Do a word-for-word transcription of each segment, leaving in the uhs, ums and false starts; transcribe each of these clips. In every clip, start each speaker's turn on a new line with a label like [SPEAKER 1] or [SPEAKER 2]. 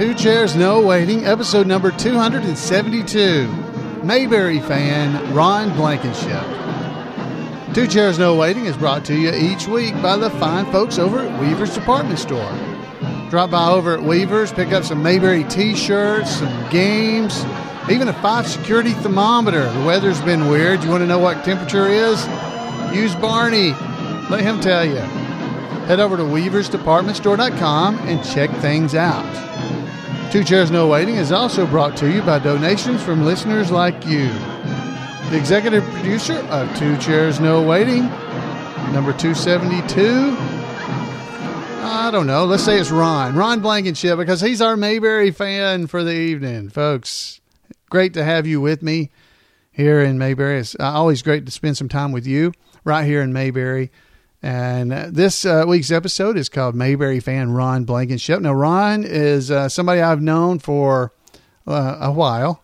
[SPEAKER 1] Two Chairs No Waiting, episode number two hundred seventy-two. Mayberry fan Ron Blankenship. Two Chairs No Waiting is brought to you each week by the fine folks over at Weaver's Department Store. Drop by over at Weaver's, pick up some Mayberry t-shirts, some games, even a five security thermometer. The weather's been weird. You want to know what temperature is? Use Barney. Let him tell you. Head over to weavers department store dot com and check things out. Two Chairs No Waiting is also brought to you by donations from listeners like you. The executive producer of Two Chairs No Waiting, number two seventy-two, I don't know, let's say it's Ron. Ron Blankenship, because he's our Mayberry fan for the evening. Folks, great to have you with me here in Mayberry. It's always great to spend some time with you right here in Mayberry. And this uh, week's episode is called Mayberry fan Ron Blankenship. Now, Ron is uh, somebody I've known for uh, a while.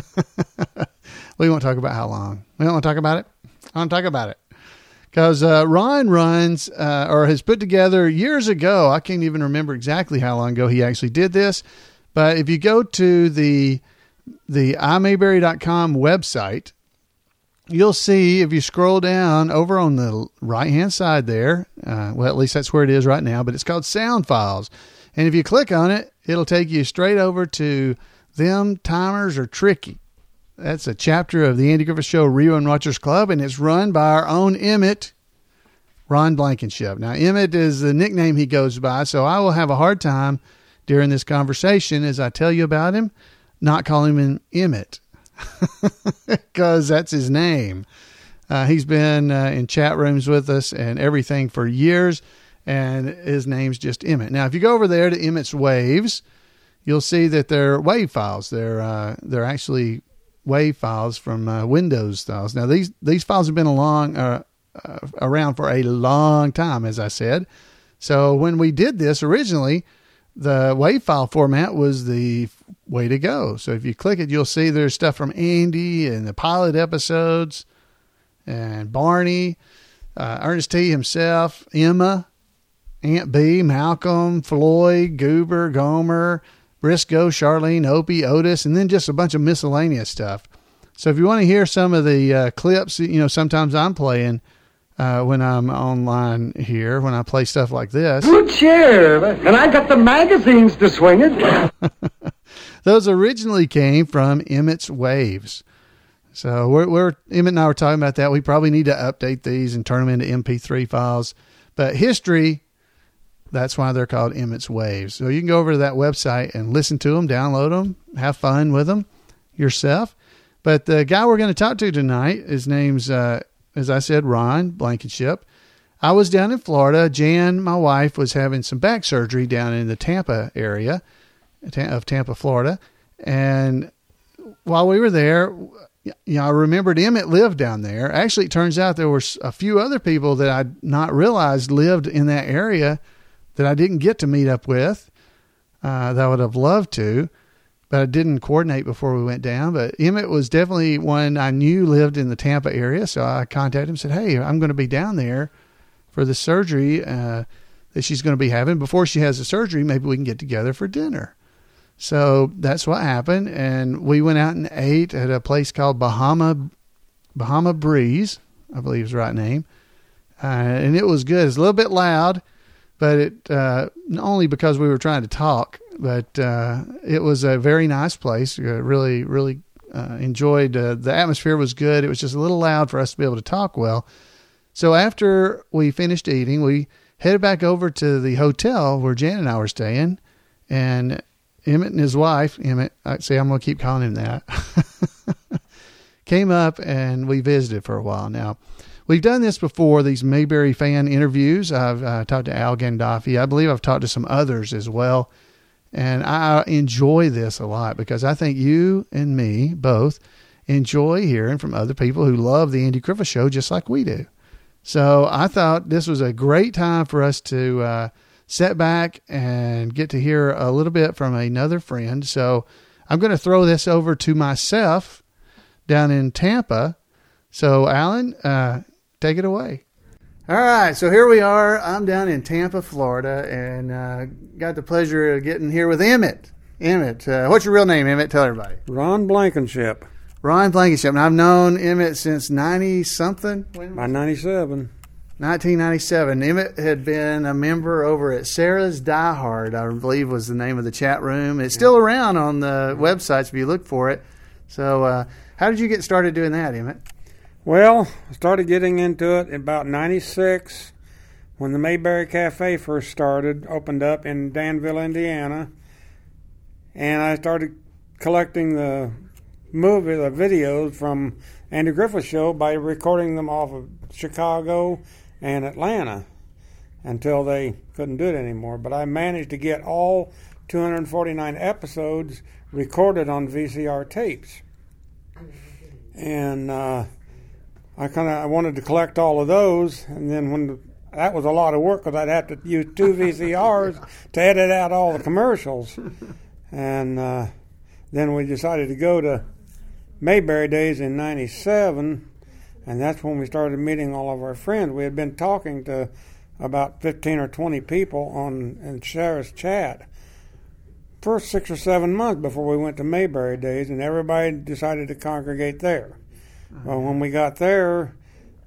[SPEAKER 1] We won't talk about how long. We don't want to talk about it. I want to talk about it. Because uh, Ron runs, uh, or has put together years ago, I can't even remember exactly how long ago he actually did this, but if you go to the the i mayberry dot com website, you'll see, if you scroll down over on the right-hand side there, uh, well, at least that's where it is right now, but it's called Sound Files. And if you click on it, it'll take you straight over to Them Timers Are Tricky. That's a chapter of the Andy Griffith Show Rerun Watchers Club, and it's run by our own Emmett, Ron Blankenship. Now, Emmett is the nickname he goes by, so I will have a hard time during this conversation as I tell you about him, not calling him Emmett, because that's his name. Uh, he's been uh, in chat rooms with us and everything for years, and his name's just Emmett. Now, if you go over there to Emmett's Waves, you'll see that they're wave files. They're uh, they're actually wave files from uh, Windows files. Now, these these files have been along uh, uh, around for a long time, as I said. So when we did this originally, the wave file format was the way to go. So if you click it, you'll see there's stuff from Andy and the pilot episodes and Barney, uh, Ernest T. himself, Emma, Aunt B, Malcolm, Floyd, Goober, Gomer, Briscoe, Charlene, Opie, Otis, and then just a bunch of miscellaneous stuff. So if you want to hear some of the uh, clips, you know, sometimes I'm playing uh, when I'm online here, when I play stuff like this.
[SPEAKER 2] Good chair, and I got the magazines to swing it.
[SPEAKER 1] Those originally came from Emmett's Waves. So we're, we're Emmett and I were talking about that. We probably need to update these and turn them into M P three files. But history, that's why they're called Emmett's Waves. So you can go over to that website and listen to them, download them, have fun with them yourself. But the guy we're going to talk to tonight, his name's, uh, as I said, Ron Blankenship. I was down in Florida. Jan, my wife, was having some back surgery down in the Tampa area of Tampa, Florida. And while we were there, you know, I remembered Emmett lived down there. Actually, it turns out there were a few other people that I'd not realized lived in that area that I didn't get to meet up with, uh, that I would have loved to, but I didn't coordinate before we went down. But Emmett was definitely one I knew lived in the Tampa area. So I contacted him and said, hey, I'm going to be down there for the surgery uh, that she's going to be having. Before she has the surgery, maybe we can get together for dinner. So that's what happened. And we went out and ate at a place called Bahama, Bahama Breeze, I believe is the right name. Uh, and it was good. It's a little bit loud, but it, uh, not only because we were trying to talk, but, uh, it was a very nice place. Uh, really, really, uh, enjoyed, uh, the atmosphere was good. It was just a little loud for us to be able to talk well. So after we finished eating, we headed back over to the hotel where Jan and I were staying, and Emmett and his wife, Emmett, I say I'm going to keep calling him that, came up and we visited for a while. Now, we've done this before, these Mayberry fan interviews. I've uh, talked to Al Gandolfi. I believe I've talked to some others as well. And I enjoy this a lot because I think you and me both enjoy hearing from other people who love the Andy Griffith Show just like we do. So I thought this was a great time for us to uh, sit back and get to hear a little bit from another friend. So I'm going to throw this over to myself down in Tampa. So Alan, uh, take it away. All right, so here we are. I'm down in Tampa, Florida, and uh, got the pleasure of getting here with Emmett. Emmett, uh, what's your real name, Emmett? Tell everybody.
[SPEAKER 3] Ron Blankenship.
[SPEAKER 1] Ron Blankenship. And I've known Emmett since ninety-something?
[SPEAKER 3] By ninety-seven.
[SPEAKER 1] nineteen ninety-seven. Emmett had been a member over at Sarah's Die Hard, I believe was the name of the chat room. It's still around on the websites if you look for it. So uh, how did you get started doing that, Emmett?
[SPEAKER 3] Well, I started getting into it in about ninety-six when the Mayberry Cafe first started, opened up in Danville, Indiana. And I started collecting the movie, the videos from Andy Griffith Show by recording them off of Chicago and Atlanta until they couldn't do it anymore. But I managed to get all two hundred forty-nine episodes recorded on V C R tapes. And uh, I kind of I wanted to collect all of those, and then when the, that was a lot of work because I'd have to use two V C Rs to edit out all the commercials. And uh, then we decided to go to Mayberry Days in ninety-seven, and that's when we started meeting all of our friends. We had been talking to about fifteen or twenty people on in Sarah's chat for six or seven months before we went to Mayberry Days, and everybody decided to congregate there. Uh-huh. Well, when we got there,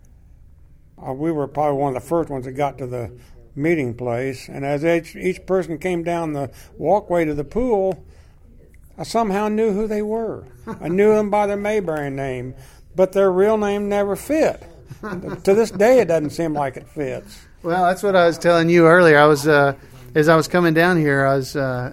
[SPEAKER 3] uh, we were probably one of the first ones that got to the meeting place, and as each, each person came down the walkway to the pool, I somehow knew who they were. I knew them by their Mayberry name, but their real name never fit. To this day, it doesn't seem like it fits.
[SPEAKER 1] Well, that's what I was telling you earlier. I was, uh, as I was coming down here, I was, uh,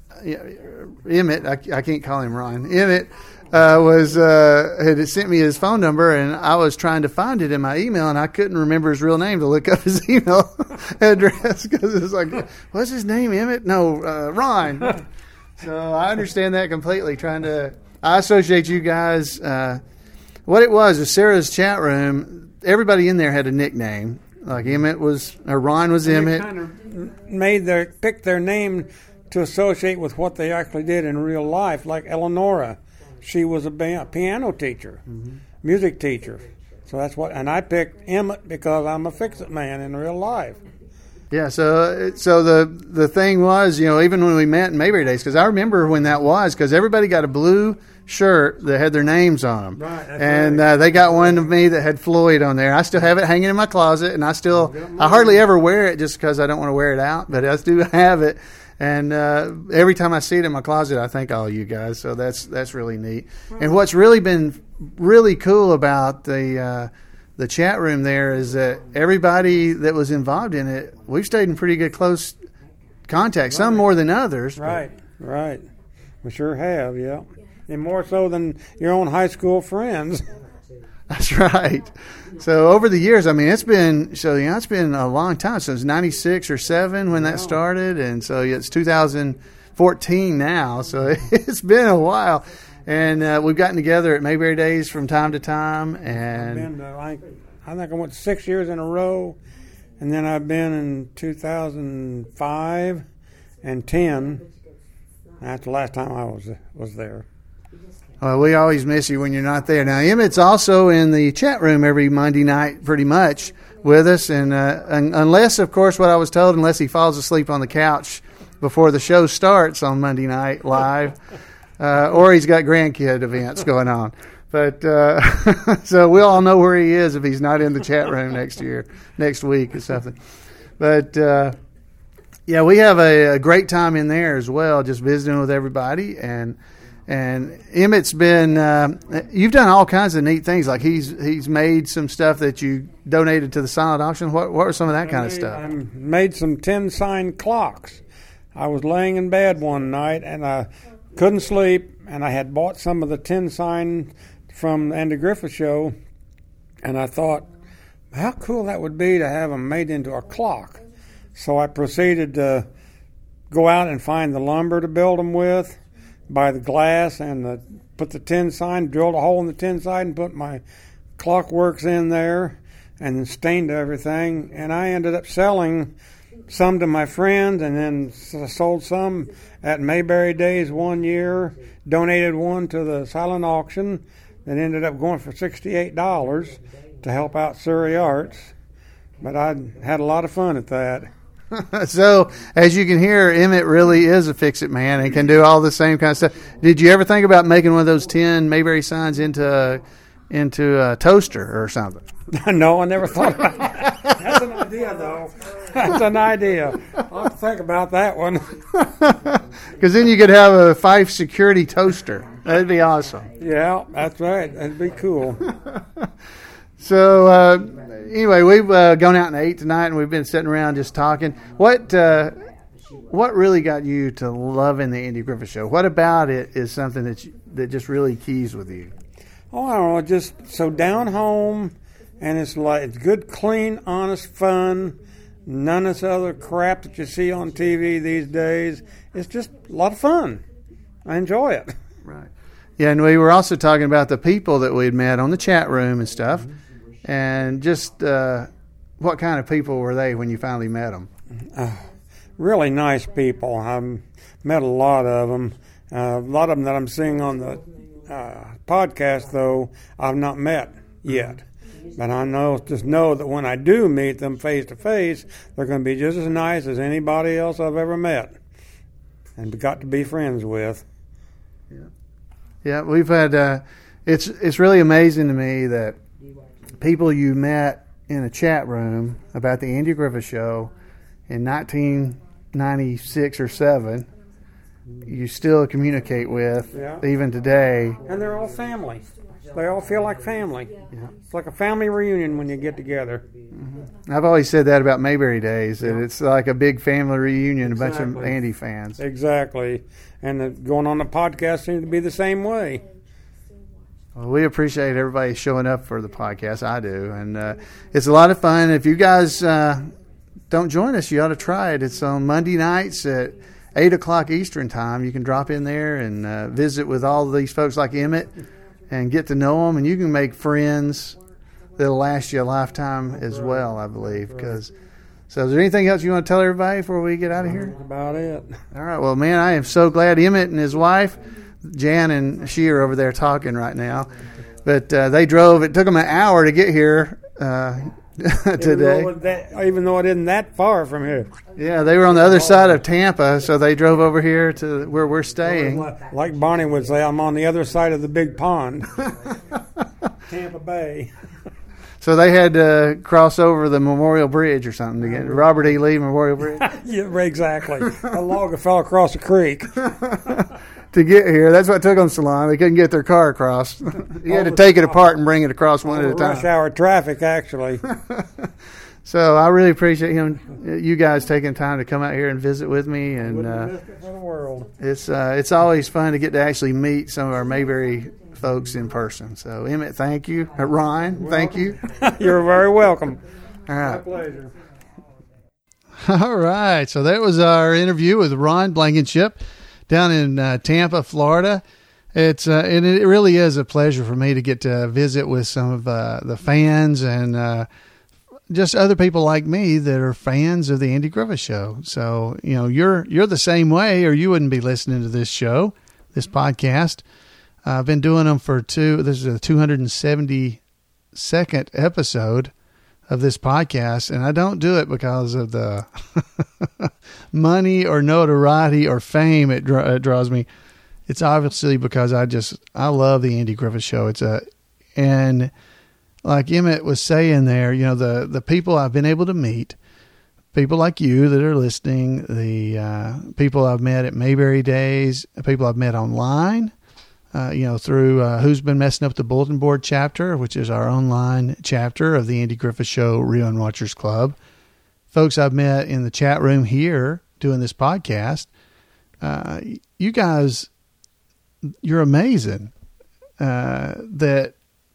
[SPEAKER 1] Emmett, I, I can't call him Ron, Emmett uh, was, uh, had sent me his phone number, and I was trying to find it in my email, and I couldn't remember his real name to look up his email address, because it's like, what's his name, Emmett? No, uh, Ron. So I understand that completely. Trying to, I associate you guys. Uh, what it was is Sarah's chat room. Everybody in there had a nickname. Like Emmett was, or Ron was
[SPEAKER 3] and
[SPEAKER 1] Emmett.
[SPEAKER 3] Kind of made their picked their name to associate with what they actually did in real life. Like Eleonora, she was a piano teacher, mm-hmm. music teacher. So that's what. And I picked Emmett because I'm a fix-it man in real life.
[SPEAKER 1] Yeah, so so the the thing was, you know, even when we met in Mayberry Days, because I remember when that was, because everybody got a blue shirt that had their names on them.
[SPEAKER 3] Right,
[SPEAKER 1] and
[SPEAKER 3] right.
[SPEAKER 1] Uh, they got one of me that had Floyd on there. I still have it hanging in my closet, and I still, I hardly ever wear it just because I don't want to wear it out, but I do have it. And uh, every time I see it in my closet, I think, oh, you guys. So that's that's really neat. And what's really been really cool about the uh, the chat room there is that everybody that was involved in it, we've stayed in pretty good close contact. Some
[SPEAKER 3] Right.
[SPEAKER 1] more than others.
[SPEAKER 3] Right, right. We sure have, yeah. And more so than your own high school friends.
[SPEAKER 1] That's right. So over the years, I mean, it's been so you know it's been a long time. So it's ninety-six or seven when that started, and so it's two thousand fourteen now. So it's been a while, and uh, we've gotten together at Mayberry Days from time to time. And
[SPEAKER 3] I've been to, like, I think I went six years in a row, and then I've been in two thousand five and ten. That's the last time I was was there.
[SPEAKER 1] Well, we always miss you when you're not there. Now, Emmett's also in the chat room every Monday night pretty much with us. And, uh, and unless, of course, what I was told, unless he falls asleep on the couch before the show starts on Monday night live, uh, or he's got grandkid events going on. But uh, so we'll all know where he is if he's not in the chat room next year, next week or something. But, uh, yeah, we have a, a great time in there as well, just visiting with everybody. And And Emmett's been, uh, you've done all kinds of neat things. Like he's he's made some stuff that you donated to the silent auction. What what were some of that
[SPEAKER 3] I
[SPEAKER 1] kind
[SPEAKER 3] made,
[SPEAKER 1] of stuff?
[SPEAKER 3] I made some tin sign clocks. I was laying in bed one night and I couldn't sleep, and I had bought some of the tin sign from the Andy Griffith Show, and I thought, how cool that would be to have them made into a clock. So I proceeded to go out and find the lumber to build them with, buy the glass and the, put the tin sign, drilled a hole in the tin sign and put my clockworks in there and then stained everything. And I ended up selling some to my friends, and then sold some at Mayberry Days one year, donated one to the silent auction that ended up going for sixty-eight dollars to help out Surrey Arts. But I had a lot of fun at that.
[SPEAKER 1] So, as you can hear, Emmett really is a fix-it man and can do all the same kind of stuff. Did you ever think about making one of those ten Mayberry signs into into a toaster or something?
[SPEAKER 3] No, I never thought about that. That's an idea, though. That's an idea. I'll have to think about that one.
[SPEAKER 1] Because then you could have a Fife security toaster. That'd be awesome.
[SPEAKER 3] Yeah, that's right. That'd be cool.
[SPEAKER 1] So, uh, anyway, we've uh, gone out and ate tonight, and we've been sitting around just talking. What uh, what really got you to loving the Andy Griffith Show? What about it is something that you, that just really keys with you?
[SPEAKER 3] Oh, I don't know, just so down home, and it's like it's good, clean, honest fun. None of this other crap that you see on T V these days. It's just a lot of fun. I enjoy it.
[SPEAKER 1] Right. Yeah, and we were also talking about the people that we'd met on the chat room and stuff, and just uh, what kind of people were they when you finally met them?
[SPEAKER 3] Uh, really nice people. I've met a lot of them. Uh, a lot of them that I'm seeing on the uh, podcast, though, I've not met yet. But I know, just know that when I do meet them face to face, they're going to be just as nice as anybody else I've ever met and got to be friends with.
[SPEAKER 1] Yeah, yeah. We've had. Uh, it's it's really amazing to me that people you met in a chat room about the Andy Griffith Show in nineteen ninety-six or seven, you still communicate with
[SPEAKER 3] yeah.
[SPEAKER 1] even today.
[SPEAKER 3] And they're all family. They all feel like family.
[SPEAKER 1] Yeah.
[SPEAKER 3] It's like a family reunion when you get together.
[SPEAKER 1] Mm-hmm. I've always said that about Mayberry Days, that it's like a big family reunion,
[SPEAKER 3] Exactly.
[SPEAKER 1] a bunch of Andy fans.
[SPEAKER 3] Exactly. And the, going on the podcast seems to be the same way.
[SPEAKER 1] Well, we appreciate everybody showing up for the podcast. I do. And uh, it's a lot of fun. If you guys uh, don't join us, you ought to try it. It's on Monday nights at eight o'clock Eastern time. You can drop in there and uh, visit with all these folks like Emmett and get to know them. And you can make friends that'll last you a lifetime as well, I believe. Cause, so is there anything else you want to tell everybody before we get out of here?
[SPEAKER 3] That's about it.
[SPEAKER 1] All right. Well, man, I am so glad Emmett and his wife, Jan and she are over there talking right now. But uh, they drove. It took them an hour to get here uh, today.
[SPEAKER 3] Even though, that, even though it isn't that far from here.
[SPEAKER 1] Yeah, they were on the other side of Tampa, so they drove over here to where we're staying.
[SPEAKER 3] Like Bonnie would say, I'm on the other side of the big pond. Tampa Bay.
[SPEAKER 1] So they had to cross over the Memorial Bridge or something to get Robert E. Lee Memorial Bridge.
[SPEAKER 3] Yeah, exactly. A log fell across the creek.
[SPEAKER 1] To get here. That's what took them so long. They couldn't get their car across. You had to take it apart and bring it across one at a time.
[SPEAKER 3] Rush hour traffic, actually.
[SPEAKER 1] So I really appreciate him, you guys taking time to come out here and visit with me. And
[SPEAKER 3] Wouldn't
[SPEAKER 1] uh,
[SPEAKER 3] miss it for the world.
[SPEAKER 1] it's uh, it's always fun to get to actually meet some of our Mayberry folks in person. So Emmett, thank you. Uh, Ryan, thank you.
[SPEAKER 3] You're very welcome.
[SPEAKER 1] All
[SPEAKER 3] My
[SPEAKER 1] right.
[SPEAKER 3] pleasure.
[SPEAKER 1] All right. So that was our interview with Ron Blankenship down in uh, Tampa, Florida. It's uh, and it really is a pleasure for me to get to visit with some of uh, the fans and uh, just other people like me that are fans of the Andy Griffith Show. So you know you're you're the same way, or you wouldn't be listening to this show, this podcast. Uh, I've been doing them for two. This is the two hundred seventy-second episode of this podcast, and I don't do it because of the money or notoriety or fame it, dra- it draws me. It's obviously because I just I love the Andy Griffith Show. It's a and like Emmett was saying there, you know, the the people I've been able to meet, people like you that are listening, the uh, people I've met at Mayberry Days, people I've met online. Uh, you know, through uh, Who's Been Messing Up the Bulletin Board chapter, which is our online chapter of the Andy Griffith Show Rerun Watchers Club. Folks I've met in the chat room here doing this podcast. Uh, you guys, you're amazing uh, that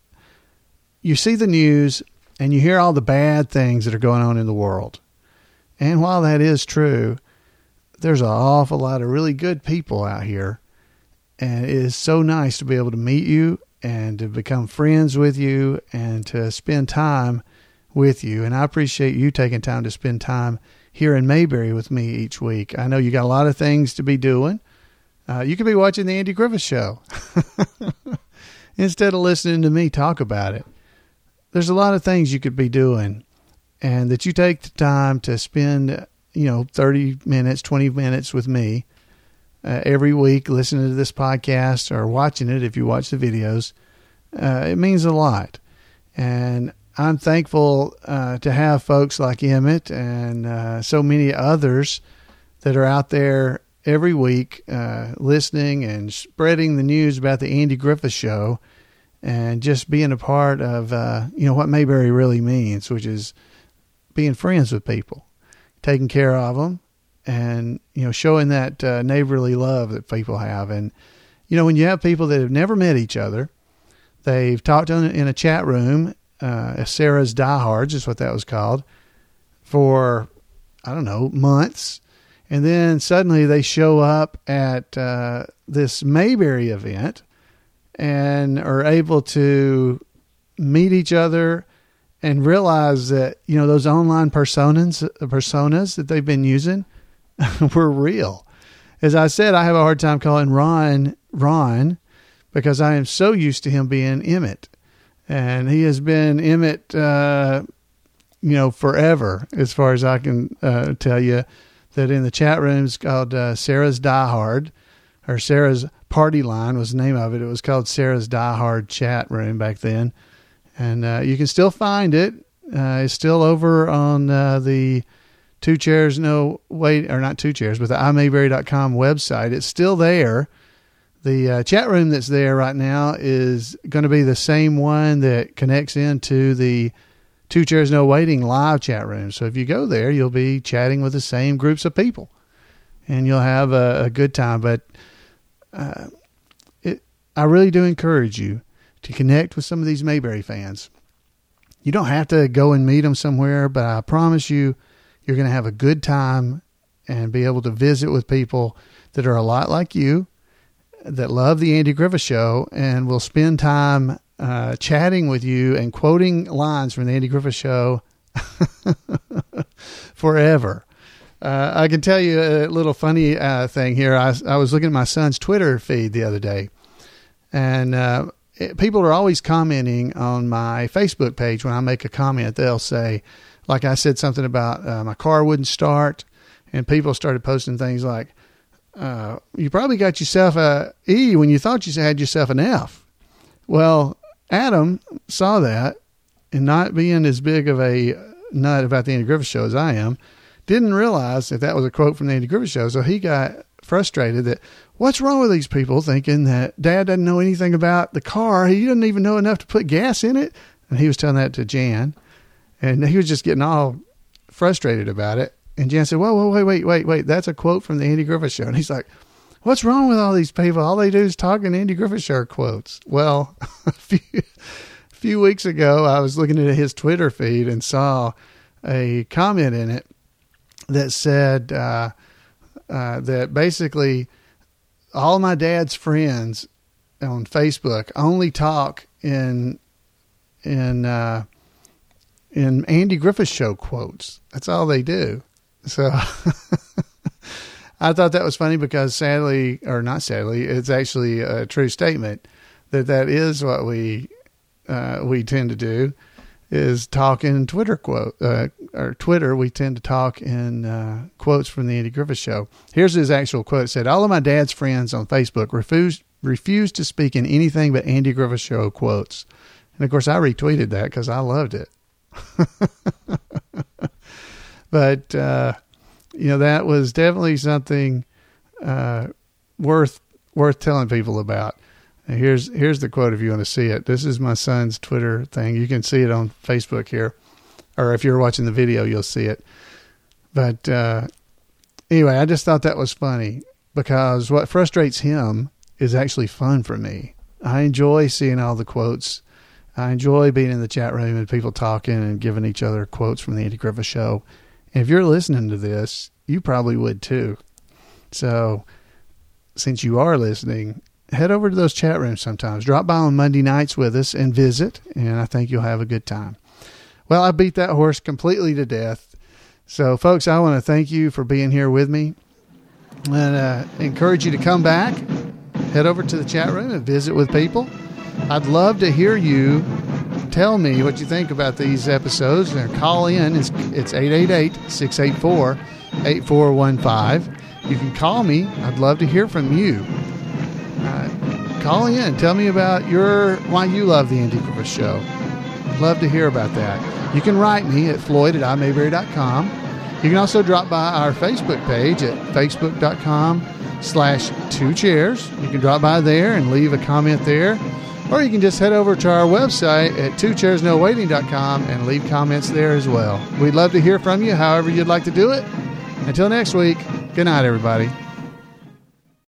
[SPEAKER 1] you see the news and you hear all the bad things that are going on in the world. And while that is true, there's an awful lot of really good people out here. And it is so nice to be able to meet you and to become friends with you and to spend time with you. And I appreciate you taking time to spend time here in Mayberry with me each week. I know you got a lot of things to be doing. Uh, you could be watching the Andy Griffith Show instead of listening to me talk about it. There's a lot of things you could be doing, and that you take the time to spend you know, thirty minutes, twenty minutes with me uh, every week, listening to this podcast or watching it if you watch the videos, uh, it means a lot. And I'm thankful uh, to have folks like Emmett and uh, so many others that are out there every week uh, listening and spreading the news about the Andy Griffith Show and just being a part of, uh, you know, what Mayberry really means, which is being friends with people, taking care of them, and, you know, showing that uh, neighborly love that people have. And, you know, when you have people that have never met each other, they've talked in, in a chat room, uh, Sarah's Diehards is what that was called, for, I don't know, months. And then suddenly they show up at uh, this Mayberry event and are able to meet each other and realize that, you know, those online personas, personas that they've been using were real. As I said, I have a hard time calling Ron, Ron, because I am so used to him being Emmett. And he has been Emmett, uh, you know, forever, as far as I can uh, tell you, that in the chat room it's called uh, Sarah's Diehard, or Sarah's Party Line was the name of it. It was called Sarah's Diehard chat room back then. And uh, you can still find it. Uh, it's still over on uh, the Two Chairs No Wait, or not Two Chairs, but the i mayberry dot com website. It's still there. The uh, chat room that's there right now is going to be the same one that connects into the Two Chairs No Waiting live chat room. So if you go there, you'll be chatting with the same groups of people, and you'll have a, a good time. But uh, it, I really do encourage you to connect with some of these Mayberry fans. You don't have to go and meet them somewhere, but I promise you, you're going to have a good time and be able to visit with people that are a lot like you, that love the Andy Griffith Show, and will spend time uh, chatting with you and quoting lines from the Andy Griffith Show forever. Uh, I can tell you a little funny uh, thing here. I, I was looking at my son's Twitter feed the other day, and uh, it, people are always commenting on my Facebook page. When I make a comment, they'll say, like I said something about uh, my car wouldn't start, and people started posting things like, Uh, you probably got yourself a E when you thought you had yourself an F. Well, Adam saw that, and not being as big of a nut about the Andy Griffith Show as I am, didn't realize that that was a quote from the Andy Griffith Show. So he got frustrated that, what's wrong with these people thinking that Dad doesn't know anything about the car? He doesn't even know enough to put gas in it. And he was telling that to Jan, and he was just getting all frustrated about it. And Jan said, whoa, whoa, wait, wait, wait, wait. That's a quote from the Andy Griffith Show. And he's like, what's wrong with all these people? All they do is talk in Andy Griffith Show quotes. Well, a few, a few weeks ago, I was looking at his Twitter feed and saw a comment in it that said uh, uh, that basically all my dad's friends on Facebook only talk in in uh, in Andy Griffith Show quotes. That's all they do. So I thought that was funny because sadly, or not sadly, it's actually a true statement that that is what we uh, we tend to do, is talk in Twitter quote uh, or Twitter. We tend to talk in uh, quotes from the Andy Griffith Show. Here's his actual quote. It said, all of my dad's friends on Facebook refused refused to speak in anything but Andy Griffith Show quotes. And of course I retweeted that because I loved it. But, uh, you know, that was definitely something uh, worth worth telling people about. And here's here's the quote if you want to see it. This is my son's Twitter thing. You can see it on Facebook here. Or if you're watching the video, you'll see it. But uh, anyway, I just thought that was funny because what frustrates him is actually fun for me. I enjoy seeing all the quotes. I enjoy being in the chat room and people talking and giving each other quotes from the Andy Griffith Show. And if you're listening to this, you probably would too. So since you are listening, head over to those chat rooms sometimes. Drop by on Monday nights with us and visit, and I think you'll have a good time. Well, I beat that horse completely to death. So, folks, I want to thank you for being here with me and uh, encourage you to come back, head over to the chat room and visit with people. I'd love to hear you tell me what you think about these episodes. Or call in. It's, it's eight eight eight, six eight four, eight four one five. You can call me. I'd love to hear from you. Uh, call in. Tell me about your why you love the Antique River Show. I'd love to hear about that. You can write me at floyd at i mayberry dot com. You can also drop by our Facebook page at facebook.com slash two chairs. You can drop by there and leave a comment there. Or you can just head over to our website at two chairs no waiting dot com and leave comments there as well. We'd love to hear from you however you'd like to do it. Until next week, good night, everybody.